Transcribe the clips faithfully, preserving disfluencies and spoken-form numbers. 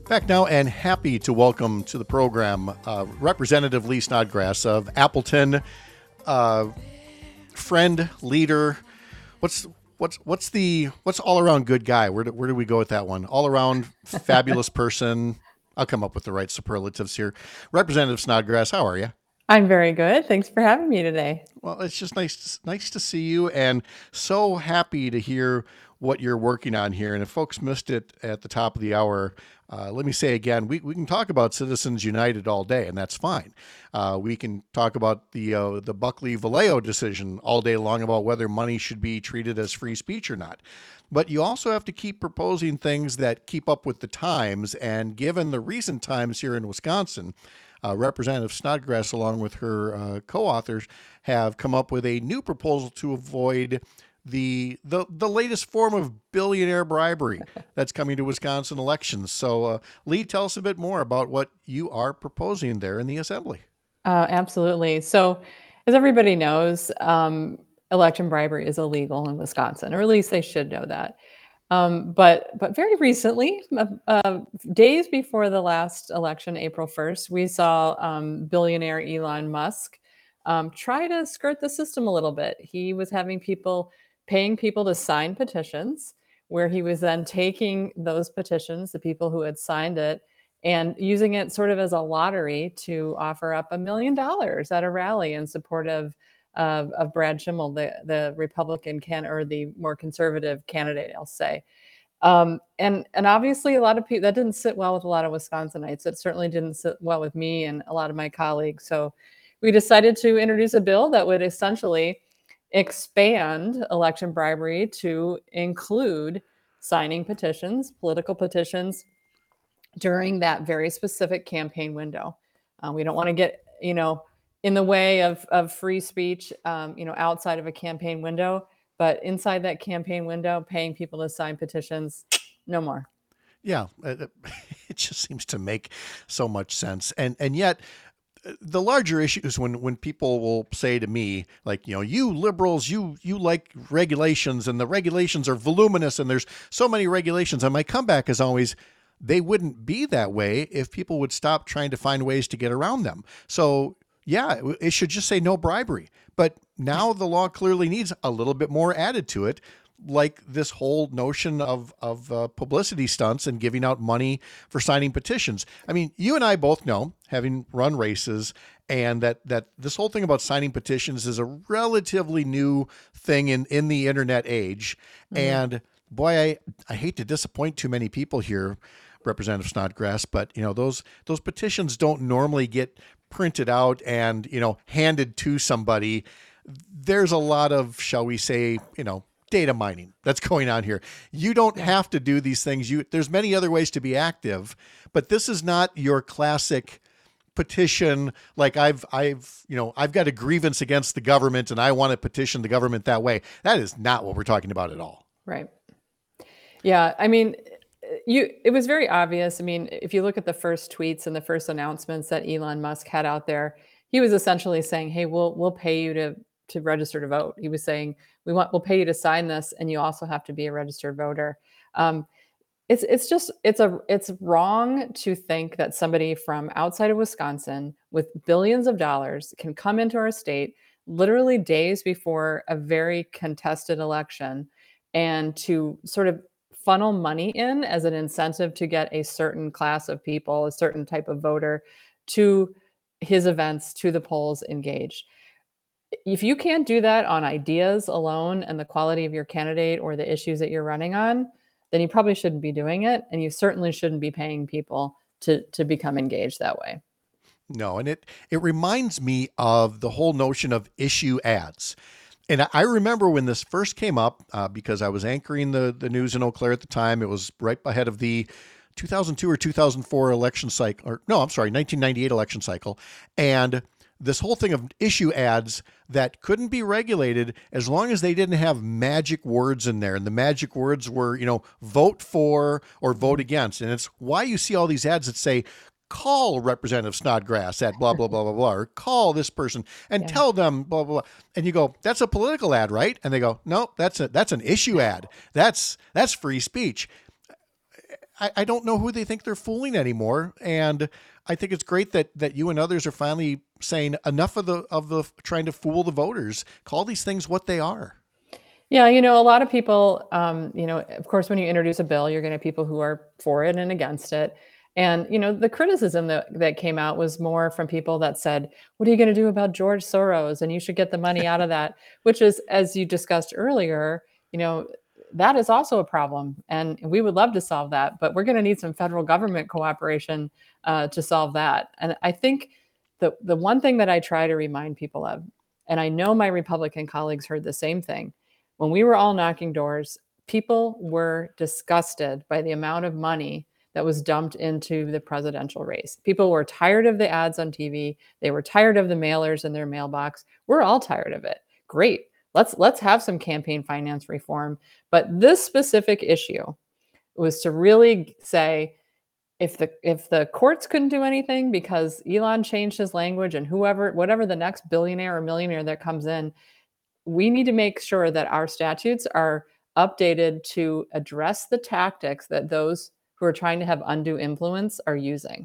Back now and happy to welcome to the program uh, Representative Lee Snodgrass of Appleton, uh, friend, leader. What's what's what's the what's all around good guy? Where do, where do we go with that one? All around fabulous person. I'll come up with the right superlatives here. Representative Snodgrass, how are you? I'm very good. Thanks for having me today. Well, it's just nice nice to see you, and so happy to hear what you're working on here. And if folks missed it at the top of the hour, uh, let me say again, we, we can talk about Citizens United all day, and that's fine. Uh, we can talk about the uh, the Buckley-Vallejo decision all day long about whether money should be treated as free speech or not. But you also have to keep proposing things that keep up with the times, and given the recent times here in Wisconsin, Uh, Representative Snodgrass, along with her uh, co-authors, have come up with a new proposal to avoid the the the latest form of billionaire bribery that's coming to Wisconsin elections. So, uh, Lee, tell us a bit more about what you are proposing there in the Assembly. Uh, absolutely. So, as everybody knows, um, election bribery is illegal in Wisconsin, or at least they should know that. Um, but but very recently, uh, uh, days before the last election, April first, we saw um, billionaire Elon Musk um, try to skirt the system a little bit. He was having people paying people to sign petitions, where he was then taking those petitions, the people who had signed it, and using it sort of as a lottery to offer up a million dollars at a rally in support of of, of Brad Schimmel, the the Republican can or the more conservative candidate, I'll say. Um, and and obviously, a lot of people that didn't sit well with a lot of Wisconsinites. It certainly didn't sit well with me and a lot of my colleagues. So we decided to introduce a bill that would essentially expand election bribery to include signing petitions, political petitions, during that very specific campaign window. Uh, we don't want to get, you know, in the way of, of free speech, um, you know, outside of a campaign window, but inside that campaign window, paying people to sign petitions, no more. Yeah, it, it just seems to make so much sense, and and yet the larger issue is when when people will say to me, like, you know, you liberals, you you like regulations, and the regulations are voluminous, and there's so many regulations, and my comeback is always, they wouldn't be that way if people would stop trying to find ways to get around them. So yeah, it should just say no bribery. But now the law clearly needs a little bit more added to it, like this whole notion of of uh, publicity stunts and giving out money for signing petitions. I mean, you and I both know, having run races, and that that this whole thing about signing petitions is a relatively new thing in in the internet age. Mm-hmm. And boy, I I hate to disappoint too many people here, Representative Snodgrass, but you know, those those petitions don't normally get printed out and, you know, handed to somebody. There's a lot of, shall we say, you know, data mining that's going on here. You don't have to do these things. You there's many other ways to be active, but this is not your classic petition. Like I've I've you know I've got a grievance against the government and I want to petition the government that way. That is not what we're talking about at all. Right. Yeah. I mean, you it was very obvious. I mean, if you look at the first tweets and the first announcements that Elon Musk had out there, he was essentially saying, "Hey, we'll we'll pay you to to register to vote." He was saying, "We want we'll pay you to sign this, and you also have to be a registered voter." Um, it's it's just it's a it's wrong to think that somebody from outside of Wisconsin with billions of dollars can come into our state literally days before a very contested election and to sort of funnel money in as an incentive to get a certain class of people, a certain type of voter, to his events, to the polls, engaged. If you can't do that on ideas alone and the quality of your candidate or the issues that you're running on, then you probably shouldn't be doing it. And you certainly shouldn't be paying people to, to become engaged that way. No, and it, it reminds me of the whole notion of issue ads. And I remember when this first came up, uh, because I was anchoring the, the news in Eau Claire at the time. It was right ahead of the two thousand two or two thousand four election cycle, or no, I'm sorry, nineteen ninety-eight election cycle. And this whole thing of issue ads that couldn't be regulated as long as they didn't have magic words in there. And the magic words were, you know, vote for or vote against. And it's why you see all these ads that say, call Representative Snodgrass at blah, blah, blah, blah, blah, or call this person and yeah. tell them blah, blah, blah. And you go, that's a political ad, right? And they go, no, that's a, that's an issue ad. That's, that's free speech. I, I don't know who they think they're fooling anymore. And I think it's great that that you and others are finally saying enough of the of the trying to fool the voters. Call these things what they are. Yeah, you know, a lot of people, um, you know, of course, when you introduce a bill, you're going to have people who are for it and against it. And, you know, the criticism that, that came out was more from people that said, what are you going to do about George Soros? And you should get the money out of that, which is, as you discussed earlier, you know, that is also a problem. And we would love to solve that, but we're going to need some federal government cooperation uh, to solve that. And I think the, the one thing that I try to remind people of, and I know my Republican colleagues heard the same thing, when we were all knocking doors, people were disgusted by the amount of money that was dumped into the presidential race. People were tired of the ads on T V. They were tired of the mailers in their mailbox. We're all tired of it. Great. Let's let's have some campaign finance reform. But this specific issue was to really say, if the if the courts couldn't do anything because Elon changed his language, and whoever whatever the next billionaire or millionaire that comes in, we need to make sure that our statutes are updated to address the tactics that those who are trying to have undue influence are using.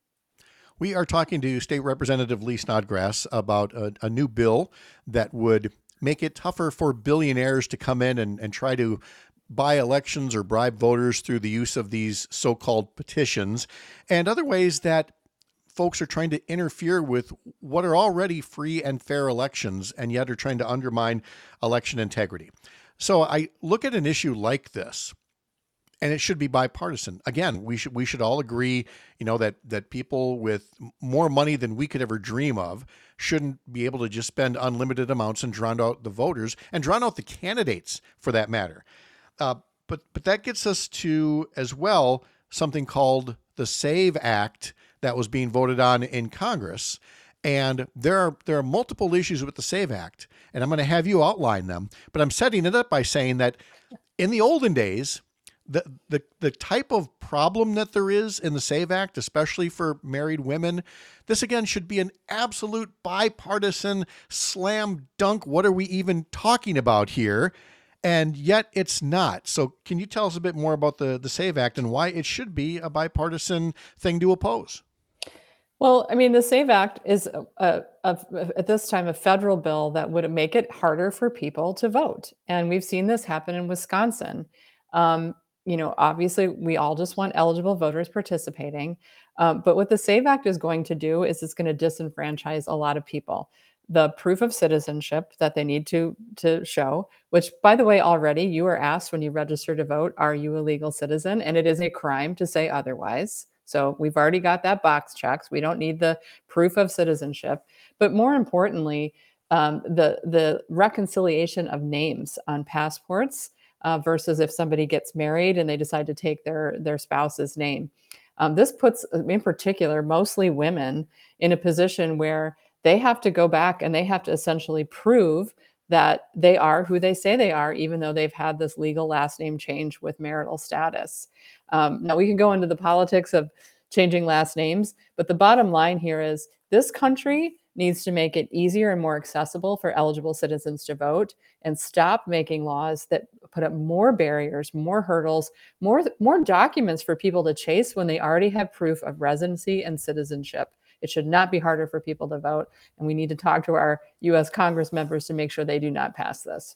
We are talking to State Representative Lee Snodgrass about a, a new bill that would make it tougher for billionaires to come in and, and try to buy elections or bribe voters through the use of these so-called petitions and other ways that folks are trying to interfere with what are already free and fair elections and yet are trying to undermine election integrity. So I look at an issue like this, and it should be bipartisan. Again, we should we should all agree, you know, that that people with more money than we could ever dream of shouldn't be able to just spend unlimited amounts and drown out the voters and drown out the candidates for that matter. Uh, but but that gets us to as well something called the SAVE Act that was being voted on in Congress. And there are there are multiple issues with the SAVE Act, and I'm going to have you outline them. But I'm setting it up by saying that in the olden days, the the the type of problem that there is in the SAVE Act, especially for married women, this again should be an absolute bipartisan slam dunk. What are we even talking about here? And yet it's not. So can you tell us a bit more about the, the SAVE Act and why it should be a bipartisan thing to oppose? Well, I mean, the SAVE Act is a, a, a, at this time a federal bill that would make it harder for people to vote. And we've seen this happen in Wisconsin. Um, you know, obviously, we all just want eligible voters participating. Um, but what the SAVE Act is going to do is it's going to disenfranchise a lot of people. The proof of citizenship that they need to to show, which, by the way, already you are asked when you register to vote, are you a legal citizen? And it is a crime to say otherwise. So we've already got that box checked. We don't need the proof of citizenship. But more importantly, um, the the reconciliation of names on passports uh, versus if somebody gets married and they decide to take their their spouse's name. Um, this puts, in particular, mostly women in a position where they have to go back and they have to essentially prove that they are who they say they are, even though they've had this legal last name change with marital status. Um, now, we can go into the politics of changing last names, but the bottom line here is this country needs to make it easier and more accessible for eligible citizens to vote and stop making laws that put up more barriers, more hurdles, more, more documents for people to chase when they already have proof of residency and citizenship. It should not be harder for people to vote. And we need to talk to our U S Congress members to make sure they do not pass this.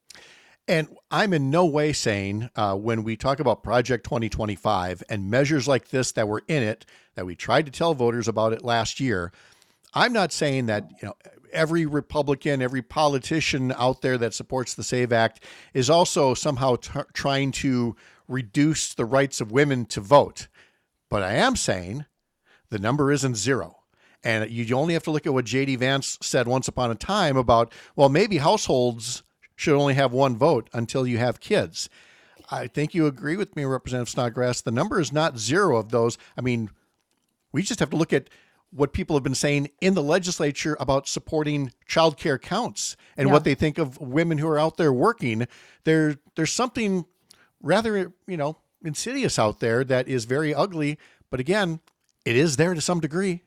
And I'm in no way saying uh, when we talk about Project twenty twenty-five and measures like this that were in it, that we tried to tell voters about it last year, I'm not saying that, you know, every Republican, every politician out there that supports the SAVE Act is also somehow t- trying to reduce the rights of women to vote. But I am saying the number isn't zero. And you only have to look at what J D Vance said once upon a time about, well, maybe households should only have one vote until you have kids. I think you agree with me, Representative Snodgrass. The number is not zero of those. I mean, we just have to look at what people have been saying in the legislature about supporting childcare counts and Yeah. what they think of women who are out there working. There, there's something rather, you know, insidious out there that is very ugly. But again, it is there to some degree.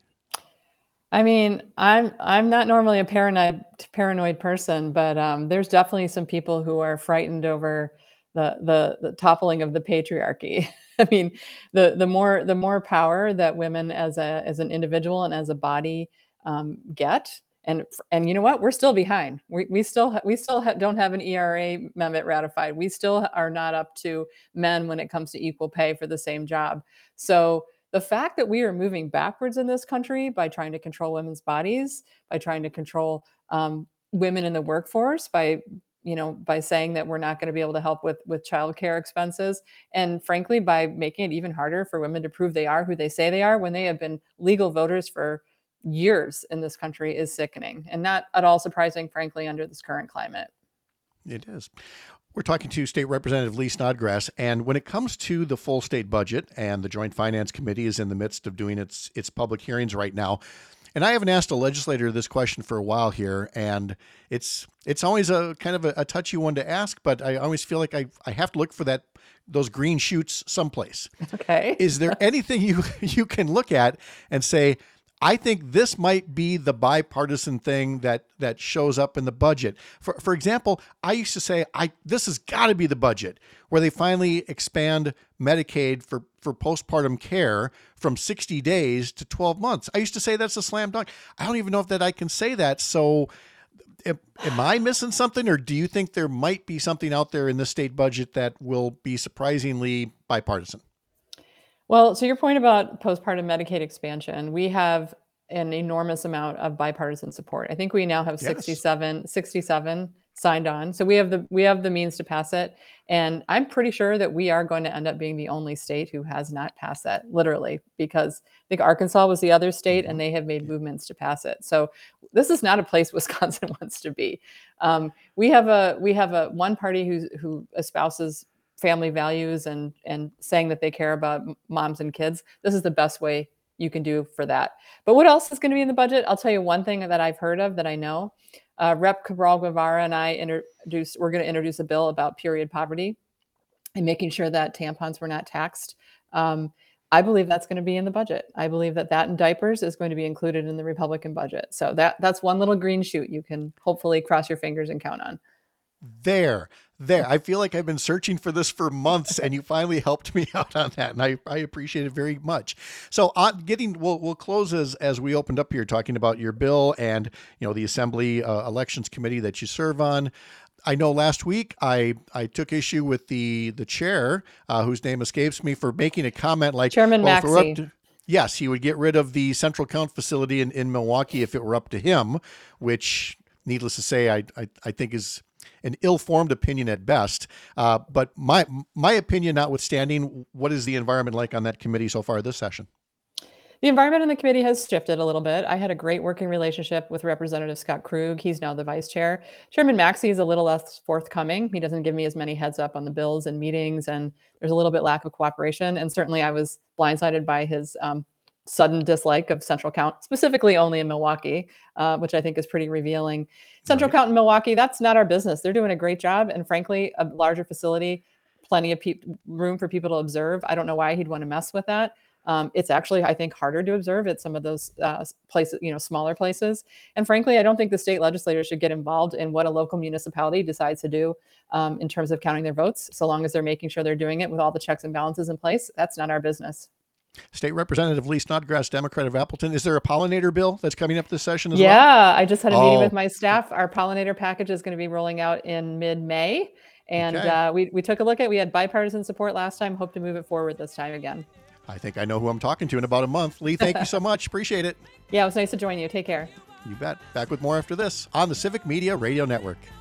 I mean, I'm I'm not normally a paranoid paranoid person, but um, there's definitely some people who are frightened over the the the toppling of the patriarchy. I mean, the the more the more power that women as a as an individual and as a body um, get, and and you know what, we're still behind. We we still ha- we still ha- don't have an E R A amendment ratified. We still are not up to men when it comes to equal pay for the same job. So the fact that we are moving backwards in this country by trying to control women's bodies, by trying to control um, women in the workforce, by you know, by saying that we're not going to be able to help with with childcare expenses, and frankly, by making it even harder for women to prove they are who they say they are when they have been legal voters for years in this country, is sickening and not at all surprising, frankly, under this current climate. It is. We're talking to State Representative Lee Snodgrass, and when it comes to the full state budget, and the Joint Finance Committee is in the midst of doing its its public hearings right now. And I haven't asked a legislator this question for a while here, and it's it's always a kind of a, a touchy one to ask, but I always feel like I, I have to look for that those green shoots someplace. Okay. Is there anything you you can look at and say, I think this might be the bipartisan thing that that shows up in the budget? For for example, I used to say, I this has got to be the budget where they finally expand Medicaid for, for postpartum care from sixty days to twelve months. I used to say that's a slam dunk. I don't even know if that I can say that. So am, am I missing something, or do you think there might be something out there in the state budget that will be surprisingly bipartisan? Well, to your point about postpartum Medicaid expansion, we have an enormous amount of bipartisan support. I think we now have Yes. sixty-seven, sixty-seven signed on. So we have the we have the means to pass it. And I'm pretty sure that we are going to end up being the only state who has not passed that, literally, because I think Arkansas was the other state and they have made movements to pass it. So this is not a place Wisconsin wants to be. Um, we have a we have a one party who who espouses family values and and saying that they care about moms and kids. This is the best way you can do for that. But what else is going to be in the budget? I'll tell you one thing that I've heard of that I know. Uh, Rep Cabral Guevara and I introduced, we're going to introduce a bill about period poverty and making sure that tampons were not taxed. Um, I believe that's going to be in the budget. I believe that that and diapers is going to be included in the Republican budget. So that that's one little green shoot you can hopefully cross your fingers and count on. There, there. I feel like I've been searching for this for months, and you finally helped me out on that, and I, I appreciate it very much. So, on getting, we'll we'll close as as we opened up here talking about your bill and you know the Assembly uh, Elections Committee that you serve on. I know last week I I took issue with the the chair, uh, whose name escapes me, for making a comment like Chairman well, if we're Maxey. up to- yes, he would get rid of the Central Count facility in, in Milwaukee if it were up to him, which, needless to say, I I, I think is an ill-formed opinion at best. Uh, but my my opinion notwithstanding, what is the environment like on that committee so far this session? The environment in the committee has shifted a little bit. I had a great working relationship with Representative Scott Krug. He's now the vice chair. Chairman Maxey is a little less forthcoming. He doesn't give me as many heads up on the bills and meetings, and there's a little bit lack of cooperation. And certainly I was blindsided by his um, sudden dislike of Central Count, specifically only in Milwaukee, uh, which I think is pretty revealing. Central Right. Count in Milwaukee, that's not our business. They're doing a great job. And frankly, a larger facility, plenty of pe- room for people to observe. I don't know why he'd want to mess with that. Um, it's actually, I think, harder to observe at some of those uh, places, you know, smaller places. And frankly, I don't think the state legislature should get involved in what a local municipality decides to do um, in terms of counting their votes, so long as they're making sure they're doing it with all the checks and balances in place. That's not our business. State Representative Lee Snodgrass, Democrat of Appleton. Is there a pollinator bill that's coming up this session as well? Yeah, I just had a meeting Oh. with my staff. Our pollinator package is going to be rolling out in mid-May. And Okay. uh, we, we took a look at, we had bipartisan support last time, hope to move it forward this time again. I think I know who I'm talking to in about a month. Lee, thank you so much. Appreciate it. Yeah, it was nice to join you. Take care. You bet. Back with more after this on the Civic Media Radio Network.